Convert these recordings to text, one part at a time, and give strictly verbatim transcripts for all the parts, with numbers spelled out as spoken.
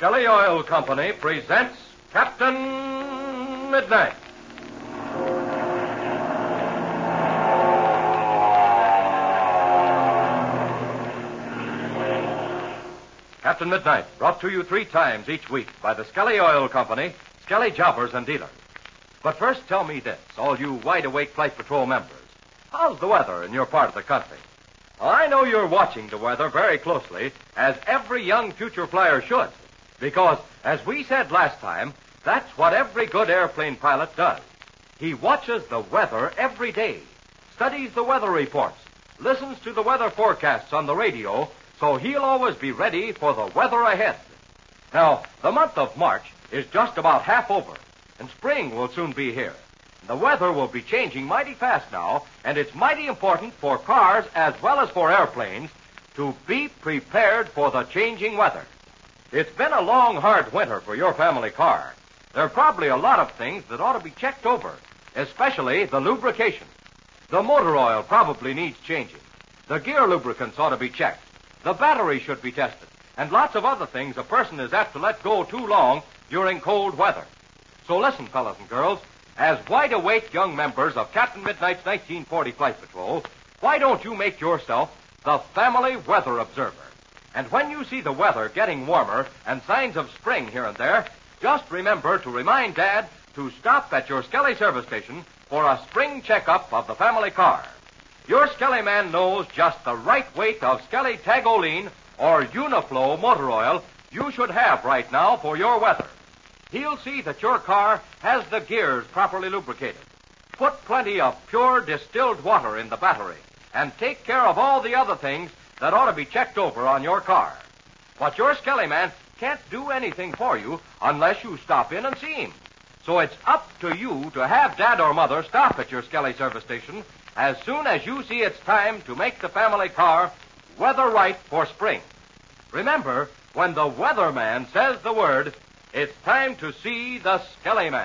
Skelly Oil Company presents Captain Midnight. Captain Midnight, brought to you three times each week by the Skelly Oil Company, Skelly Jobbers and Dealers. But first, tell me this, all you wide-awake Flight Patrol members. How's the weather in your part of the country? I know you're watching the weather very closely, as every young future flyer should. Because, as we said last time, that's what every good airplane pilot does. He watches the weather every day, studies the weather reports, listens to the weather forecasts on the radio, so he'll always be ready for the weather ahead. Now, the month of March is just about half over, and spring will soon be here. The weather will be changing mighty fast now, and it's mighty important for cars as well as for airplanes to be prepared for the changing weather. It's been a long, hard winter for your family car. There are probably a lot of things that ought to be checked over, especially the lubrication. The motor oil probably needs changing. The gear lubricants ought to be checked. The battery should be tested, and lots of other things a person is apt to let go too long during cold weather. So listen, fellas and girls, as wide-awake young members of Captain Midnight's nineteen forty Flight Patrol, why don't you make yourself the family weather observer? And when you see the weather getting warmer and signs of spring here and there, just remember to remind Dad to stop at your Skelly service station for a spring checkup of the family car. Your Skelly man knows just the right weight of Skelly Tagoline or Uniflow motor oil you should have right now for your weather. He'll see that your car has the gears properly lubricated. Put plenty of pure distilled water in the battery and take care of all the other things that ought to be checked over on your car. But your Skelly man can't do anything for you unless you stop in and see him. So it's up to you to have Dad or Mother stop at your Skelly service station as soon as you see it's time to make the family car weather right for spring. Remember, when the weatherman says the word, it's time to see the Skelly man.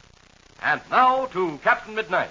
And now to Captain Midnight.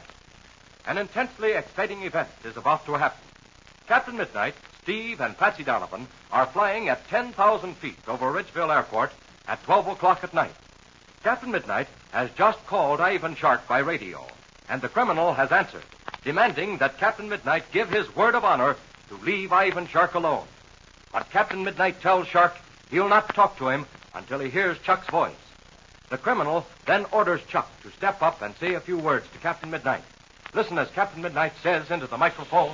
An intensely exciting event is about to happen. Captain Midnight, Steve, and Patsy Donovan are flying at ten thousand feet over Ridgeville Airport at twelve o'clock at night. Captain Midnight has just called Ivan Shark by radio, and the criminal has answered, demanding that Captain Midnight give his word of honor to leave Ivan Shark alone. But Captain Midnight tells Shark he'll not talk to him until he hears Chuck's voice. The criminal then orders Chuck to step up and say a few words to Captain Midnight. Listen as Captain Midnight says into the microphone.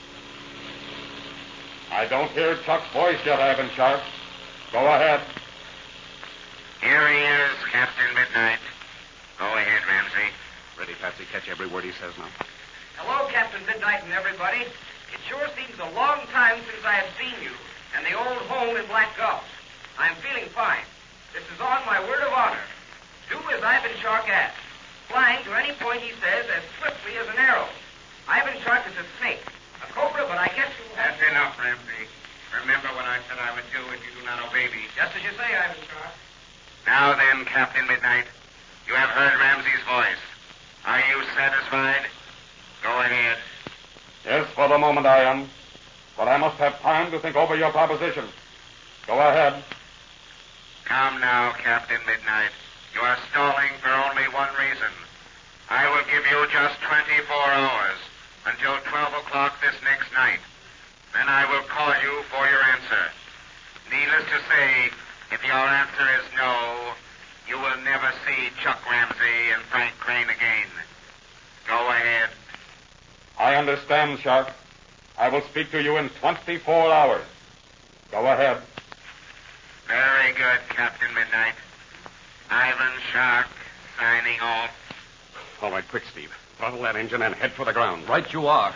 I don't hear Chuck's voice yet, Ivan Shark. Go ahead. Here he is, Captain Midnight. Go ahead, Ramsey. Ready, Patsy. Catch every word he says now. Hello, Captain Midnight and everybody. It sure seems a long time since I have seen you and the old home in Black Gulch. I'm feeling fine. This is on my word of honor. Do as Ivan Shark asks, flying to any point he says as swiftly as an arrow. Ivan Shark is a snake, a cobra, but I guess you have... That's enough, Ramsey. Remember what I said I would do if you do not obey me. Just as you say, Ivan Shark. Now then, Captain Midnight, you have heard Ramsey's voice. Are you satisfied? Go ahead. Yes, for the moment I am. But I must have time to think over your proposition. Go ahead. Come now, Captain Midnight. You are stalling for only one reason. I will give you just twenty-four hours until twelve o'clock this next night. Then I will call you for your answer. Needless to say, if your answer is no, you will never see Chuck Ramsey and Frank Crane again. Go ahead. I understand, Shark. I will speak to you in twenty-four hours. Go ahead. Very good, Captain Midnight. Ivan Shark, signing off. All right, quick, Steve. Throttle that engine and head for the ground. Right you are.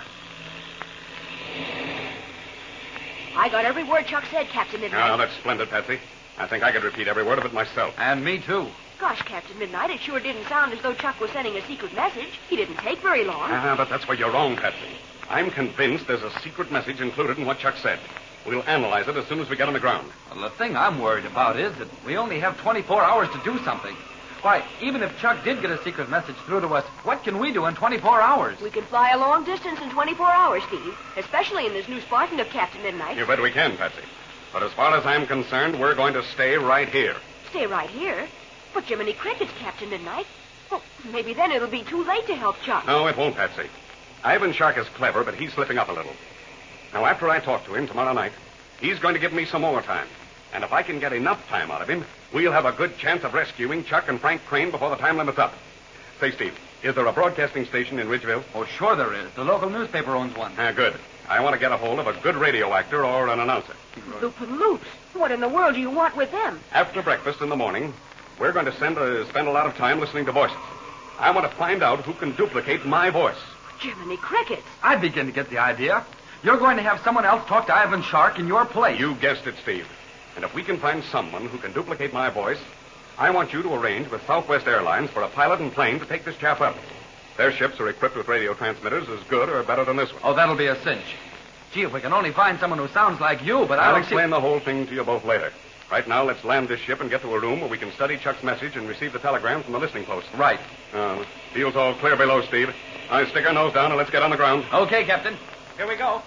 I got every word Chuck said, Captain Midnight. Oh, that's splendid, Patsy. I think I could repeat every word of it myself. And me, too. Gosh, Captain Midnight, it sure didn't sound as though Chuck was sending a secret message. He didn't take very long. Ah, but that's where you're wrong, Patsy. I'm convinced there's a secret message included in what Chuck said. We'll analyze it as soon as we get on the ground. Well, the thing I'm worried about is that we only have twenty-four hours to do something. Why, even if Chuck did get a secret message through to us, what can we do in twenty-four hours? We can fly a long distance in twenty-four hours, Steve. Especially in this new Spartan of Captain Midnight. You bet we can, Patsy. But as far as I'm concerned, we're going to stay right here. Stay right here? But Jiminy Cricket's Captain Midnight. Well, maybe then it'll be too late to help Chuck. No, it won't, Patsy. Ivan Shark is clever, but he's slipping up a little. Now, after I talk to him tomorrow night, he's going to give me some more time. And if I can get enough time out of him, we'll have a good chance of rescuing Chuck and Frank Crane before the time limit's up. Say, Steve, is there a broadcasting station in Ridgeville? Oh, sure there is. The local newspaper owns one. Ah, good. I want to get a hold of a good radio actor or an announcer. Loop and Loops. What in the world do you want with them? After breakfast in the morning, we're going to send a, spend a lot of time listening to voices. I want to find out who can duplicate my voice. Jiminy Crickets. I begin to get the idea. You're going to have someone else talk to Ivan Shark in your place. You guessed it, Steve. And if we can find someone who can duplicate my voice, I want you to arrange with Southwest Airlines for a pilot and plane to take this chap up. Their ships are equipped with radio transmitters as good or better than this one. Oh, that'll be a cinch. Gee, if we can only find someone who sounds like you, but I I'll don't explain see... the whole thing to you both later. Right now, let's land this ship and get to a room where we can study Chuck's message and receive the telegram from the listening post. Right. Uh, feels all clear below, Steve. I stick our nose down and let's get on the ground. Okay, Captain. Here we go. All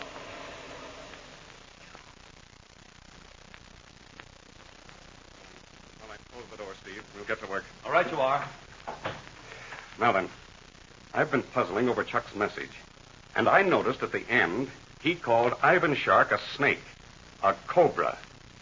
right, close the door, Steve. We'll get to work. All right, you are. Now then, I've been puzzling over Chuck's message, and I noticed at the end he called Ivan Shark a snake, a cobra.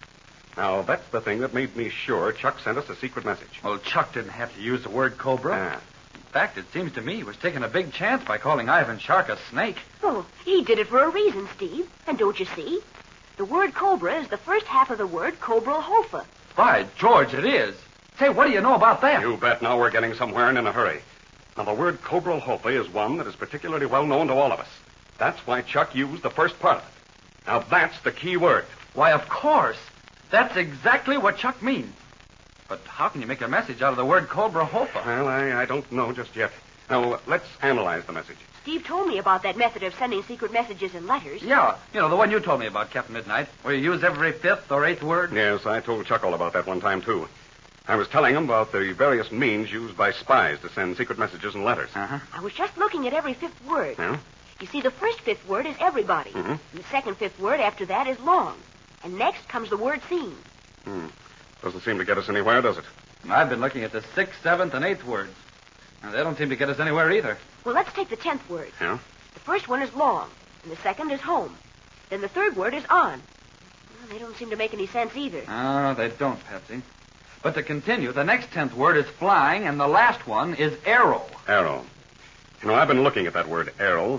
Now, that's the thing that made me sure Chuck sent us a secret message. Well, Chuck didn't have to use the word cobra. Ah. In fact, it seems to me he was taking a big chance by calling Ivan Shark a snake. Oh, he did it for a reason, Steve. And don't you see? The word cobra is the first half of the word cobra hofa. By George, it is. Say, what do you know about that? You bet. Now we're getting somewhere and in a hurry. Now, the word cobra hofa is one that is particularly well known to all of us. That's why Chuck used the first part of it. Now, that's the key word. Why, of course. That's exactly what Chuck means. But how can you make a message out of the word cobra hofa? Well, I, I don't know just yet. Now, let's analyze the message. Steve told me about that method of sending secret messages in letters. Yeah, you know, the one you told me about, Captain Midnight, where you use every fifth or eighth word. Yes, I told Chuck all about that one time, too. I was telling him about the various means used by spies to send secret messages and letters. Uh-huh. I was just looking at every fifth word. Yeah? You see, the first fifth word is everybody. Mm-hmm. And the second fifth word after that is long. And next comes the word seen. Hmm. Doesn't seem to get us anywhere, does it? I've been looking at the sixth, seventh, and eighth words. Now, they don't seem to get us anywhere either. Well, let's take the tenth word. Yeah? The first one is long, and the second is home. Then the third word is on. Well, they don't seem to make any sense either. Oh, they don't, Patsy. But to continue, the next tenth word is flying, and the last one is arrow. Arrow. You know, I've been looking at that word, arrow.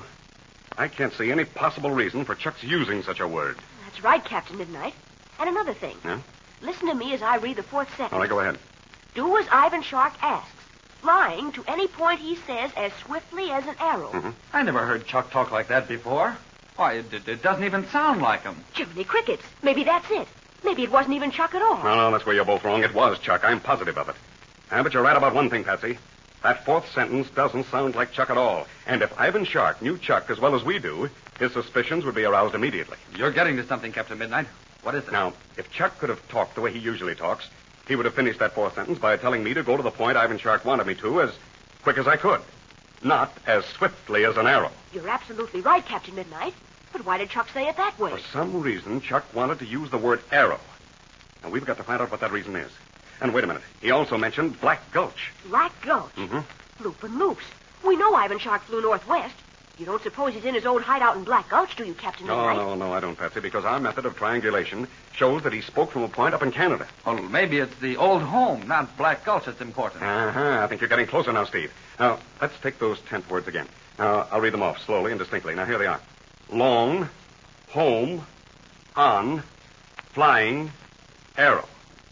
I can't see any possible reason for Chuck's using such a word. That's right, Captain Midnight. And another thing. Yeah? Listen to me as I read the fourth sentence. All right, go ahead. Do as Ivan Shark asks, flying to any point he says as swiftly as an arrow. Mm-hmm. I never heard Chuck talk like that before. Why, it, it, it doesn't even sound like him. Jiminy Crickets. Maybe that's it. Maybe it wasn't even Chuck at all. No, no, that's where you're both wrong. It was Chuck. I'm positive of it. Ah, but you're right about one thing, Patsy. That fourth sentence doesn't sound like Chuck at all. And if Ivan Shark knew Chuck as well as we do, his suspicions would be aroused immediately. You're getting to something, Captain Midnight. What is it? Now, if Chuck could have talked the way he usually talks, he would have finished that fourth sentence by telling me to go to the point Ivan Shark wanted me to as quick as I could. Not as swiftly as an arrow. You're absolutely right, Captain Midnight. But why did Chuck say it that way? For some reason, Chuck wanted to use the word arrow. Now, we've got to find out what that reason is. And wait a minute. He also mentioned Black Gulch. Black Gulch. Mm-hmm. Loop and Loops. We know Ivan Shark flew northwest. You don't suppose he's in his old hideout in Black Gulch, do you, Captain No, Midnight? no, no, I don't, Patsy, because our method of triangulation shows that he spoke from a point up in Canada. Well, maybe it's the old home, not Black Gulch, that's important. Uh-huh. I think you're getting closer now, Steve. Now, let's take those tenth words again. Now, I'll read them off slowly and distinctly. Now, here they are. Long, home, on, flying, arrow.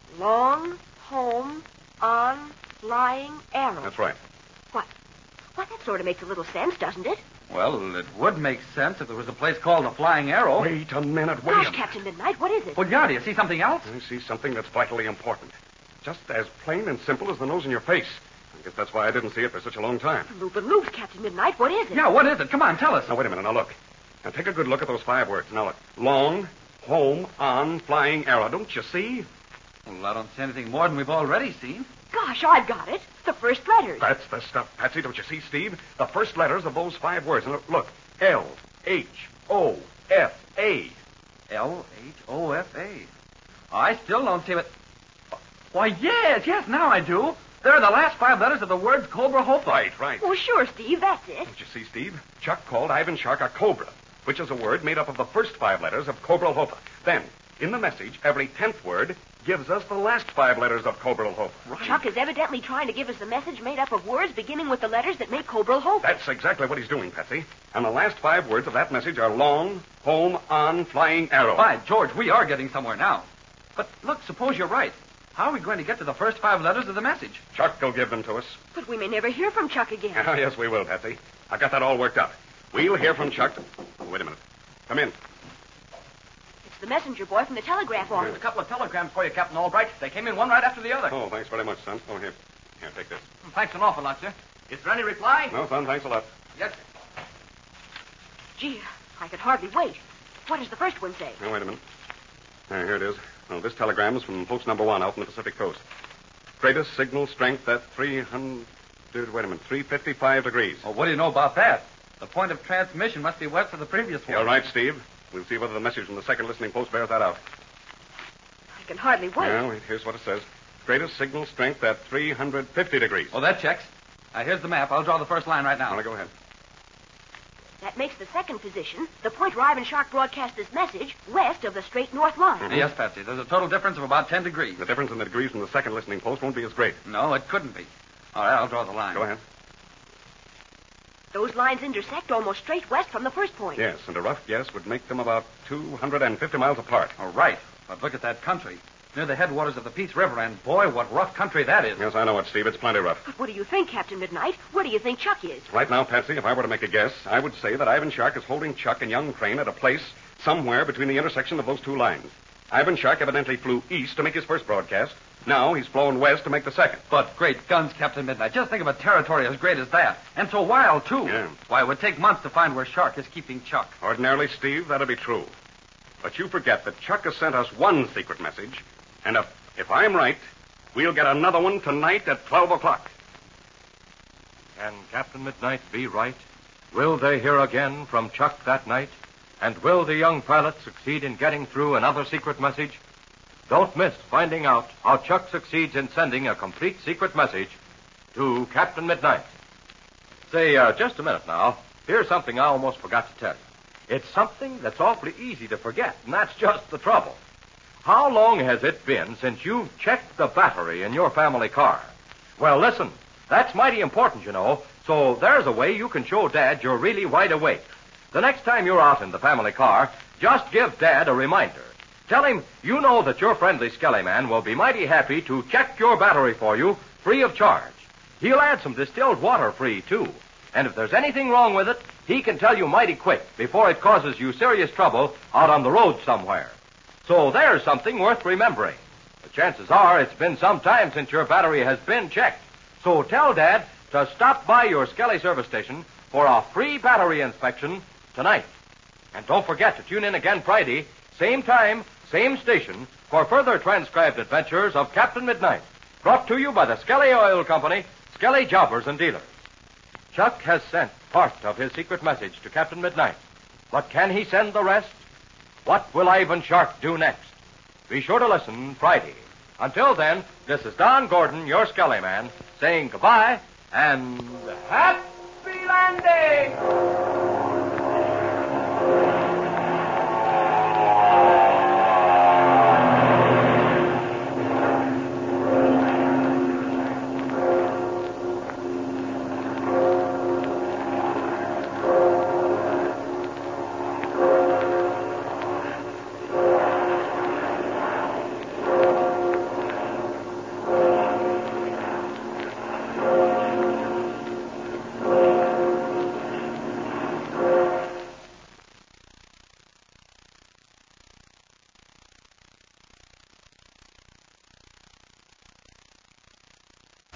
Long, home, on, flying, arrow. That's right. What? Why, that sort of makes a little sense, doesn't it? Well, it would make sense if there was a place called the Flying Arrow. Wait a minute, wait Gosh, a minute. Captain Midnight, what is it? Well, yeah, do you see something else? I see something that's vitally important. Just as plain and simple as the nose in your face. I guess that's why I didn't see it for such a long time. Loop and Loops, Captain Midnight, what is it? Yeah, what is it? Come on, tell us. Now, wait a minute. Now, look. Now, take a good look at those five words. Now, look. Long, home, on, flying, arrow. Don't you see? Well, I don't see anything more than we've already seen. Gosh, I've got it. The first letters. That's the stuff, Patsy. Don't you see, Steve? The first letters of those five words. And look, L, H, O, F, A. L H O F A. I still don't see what... Why, yes, yes, now I do. They're the last five letters of the words Cobra Hopa. Right, right. Oh, sure, Steve, that's it. Don't you see, Steve? Chuck called Ivan Shark a cobra, which is a word made up of the first five letters of Cobra Hopa. Then, in the message, every tenth word gives us the last five letters of Cobra Hopa. Right. Chuck is evidently trying to give us a message made up of words beginning with the letters that make Cobra Hopa. That's exactly what he's doing, Patsy. And the last five words of that message are long, home, on, flying arrow. By George, we are getting somewhere now. But look, suppose you're right. How are we going to get to the first five letters of the message? Chuck will give them to us. But we may never hear from Chuck again. Oh, yes, we will, Patsy. I've got that all worked out. We'll hear from Chuck. Oh, wait a minute. Come in. It's the messenger boy from the telegraph office. There's a couple of telegrams for you, Captain Albright. They came in one right after the other. Oh, thanks very much, son. Oh, here. Here, take this. Thanks an awful lot, sir. Is there any reply? No, son, thanks a lot. Yes, sir. Gee, I could hardly wait. What does the first one say? Now, wait a minute. There, here it is. Oh, this telegram is from post number one out on the Pacific coast. Greatest signal strength at three hundred... Wait a minute, three fifty-five degrees. Well, what do you know about that? The point of transmission must be west of the previous one. You're right, Steve. We'll see whether the message from the second listening post bears that out. I can hardly wait. Well, wait, here's what it says. Greatest signal strength at three hundred fifty degrees. Oh, that checks. Uh, here's the map. I'll draw the first line right now. Well, now, go ahead. That makes the second position, the point where Ivan Shark broadcast this message, west of the straight north line. Mm-hmm. Yes, Patsy. There's a total difference of about ten degrees. The difference in the degrees from the second listening post won't be as great. No, it couldn't be. All right, I'll draw the line. Go ahead. Those lines intersect almost straight west from the first point. Yes, and a rough guess would make them about two hundred fifty miles apart. All right. But look at that country. Near the headwaters of the Peace River, and boy, what rough country that is. Yes, I know it, Steve. It's plenty rough. But what do you think, Captain Midnight? Where do you think Chuck is? Right now, Patsy, if I were to make a guess, I would say that Ivan Shark is holding Chuck and young Crane at a place somewhere between the intersection of those two lines. Ivan Shark evidently flew east to make his first broadcast. Now he's flown west to make the second. But great guns, Captain Midnight. Just think of a territory as great as that. And so wild, too. Yeah. Why, it would take months to find where Shark is keeping Chuck. Ordinarily, Steve, that'd be true. But you forget that Chuck has sent us one secret message, and if, if I'm right, we'll get another one tonight at twelve o'clock. Can Captain Midnight be right? Will they hear again from Chuck that night? And will the young pilot succeed in getting through another secret message? Don't miss finding out how Chuck succeeds in sending a complete secret message to Captain Midnight. Say, uh, just a minute now. Here's something I almost forgot to tell you. It's something that's awfully easy to forget, and that's just the trouble. How long has it been since you've checked the battery in your family car? Well, listen, that's mighty important, you know, so there's a way you can show Dad you're really wide awake. The next time you're out in the family car, just give Dad a reminder. Tell him you know that your friendly Skelly Man will be mighty happy to check your battery for you free of charge. He'll add some distilled water free, too. And if there's anything wrong with it, he can tell you mighty quick before it causes you serious trouble out on the road somewhere. So there's something worth remembering. The chances are it's been some time since your battery has been checked. So tell Dad to stop by your Skelly service station for a free battery inspection tonight. And don't forget to tune in again Friday, same time, same station, for further transcribed adventures of Captain Midnight. Brought to you by the Skelly Oil Company, Skelly Jobbers and Dealers. Chuck has sent part of his secret message to Captain Midnight. But can he send the rest? What will Ivan Shark do next? Be sure to listen Friday. Until then, this is Don Gordon, your Skelly Man, saying goodbye and happy landing!